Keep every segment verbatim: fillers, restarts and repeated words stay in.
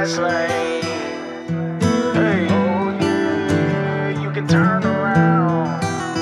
fast lane. Hey, oh yeah, you can turn around.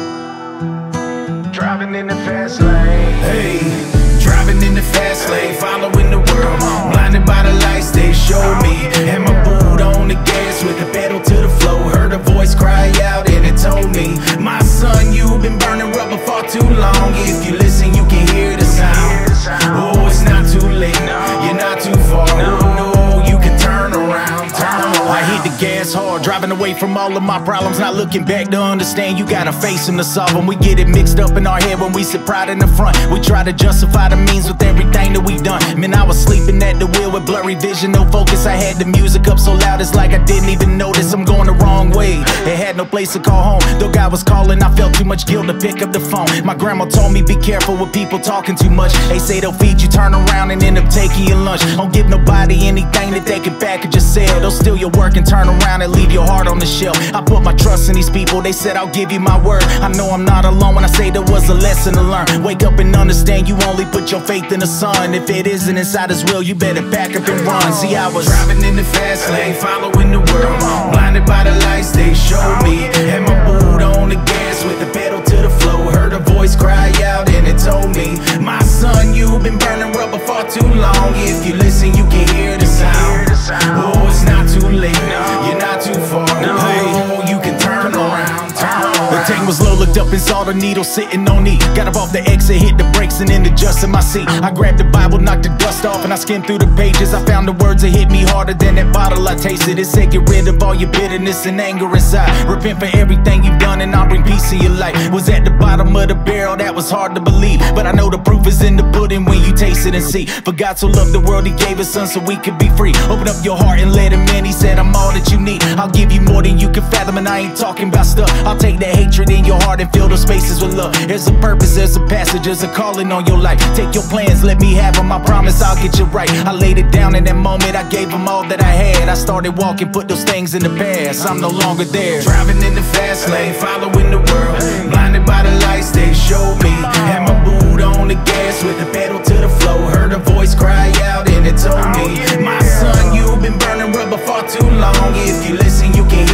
Driving in the fast lane. Hey, driving in the fast lane, following the world, blinded by the lights they show me. And my boot on the gas with the pedal to the floor. Heard a voice cry out and it told me, my son, you've been burning rubber far too long. If you listen, you can hear the sound. Oh, it's not too late, you're not too far. Oh no, you can turn around, turn around. I hit the gas hard, driving away from all of my problems, not looking back to understand you gotta face them to solve them. We get it mixed up in our head when we sit pride in the front. We try to justify the means with everything that we done. Man, I was sleeping at the wheel with blurry vision, no focus. I had the music up so loud it's like I didn't even notice I'm going the wrong way. It had no place to call home, though God was calling, I felt too much guilt to pick up the phone. My grandma told me be careful with people talking too much. They say they'll feed you, turn around and end up taking your lunch. Don't give nobody anything that they can package or sell. They'll steal your work and turn around and leave your heart on the shelf. I put my trust in these people, they said I'll give you my word. I know I'm not alone when I say there was a lesson to learn. Wake up and understand you only put your faith in the sun. If it isn't inside his will, you better back up and run. See, I was driving in the fast lane, following the world, blinded by the lights they showed me. Had my boot on the gas with the pedal to the floor. Heard a voice cry out and it told me, my son, you've been burning rubber far too long. If you listen, you can hear the sound. Oh, it's not too late, you're not too far. Oh, you can turn around, turn around. The tank was low, looked up and saw the needle sitting on E. Got up off the exit, hit the brakes and then adjusted my seat. I grabbed the Bible, knocked the dust off and I skimmed through the pages. I found the words that hit me harder than that bottle I tasted. It said get rid of all your bitterness and anger inside. Repent for everything you've done and I'll bring peace in your life. Was at the bottom of the barrel, that was hard to believe, but I know the proof is in the pudding when you taste it and see. For God so loved the world, he gave his son so we could be free. Open up your heart and let him in, he said I'm all that you need. I'll give you more than you can fathom and I ain't talking about stuff. I'll take that hatred in your heart and fill those spaces with love. There's a purpose, there's a passage, there's a calling on your life. Take your plans, let me have them, I promise I'll get you right. I laid it down in that moment, I gave him all that I had. I started walking, put those things in the past, I'm no longer there. Driving in the fast lane, following the world, blinded by the lights they showed me. Had my boot on the gas with the pedal to the floor. Heard a voice cry out and it told me, my son, you've been burning rubber far too long. If you listen, you can